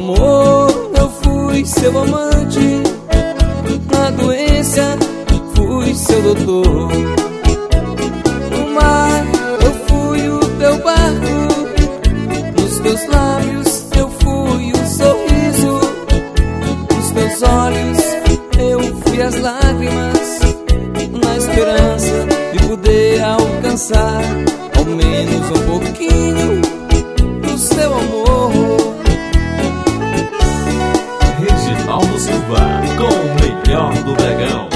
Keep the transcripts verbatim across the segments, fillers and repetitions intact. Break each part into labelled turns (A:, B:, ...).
A: amor eu fui seu amante, na doença fui seu doutor. No mar eu fui o teu barco, nos teus lábios eu fui o sorriso, nos teus olhos eu fui as lágrimas, na esperança de poder alcançar ao menos um pouquinho do seu amor.
B: Reginaldo Silva, com o melhor do Bragão.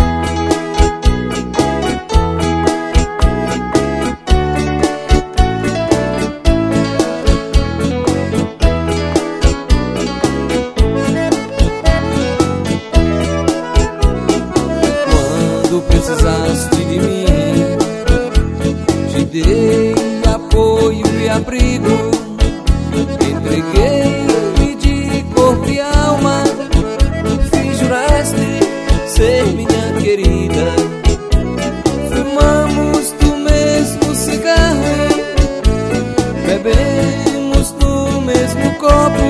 A: Quando precisaste de mim, te dei apoio e abrigo, entreguei-me de corpo e alma, fiz juraste ser minha querida. Fumamos do mesmo cigarro, bebemos no mesmo copo,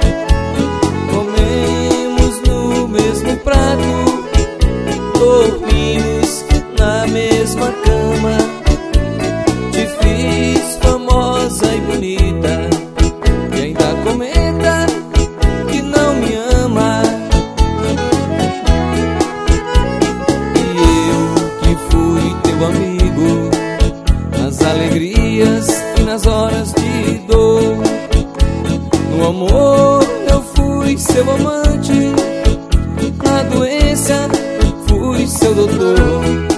A: comemos no mesmo prato, dormimos na mesma cama. Te fiz famosa e bonita, e ainda comenta que não me ama. E eu que fui teu amigo, nas alegrias e nas horas de dor. No amor eu fui seu amante, na doença fui seu doutor.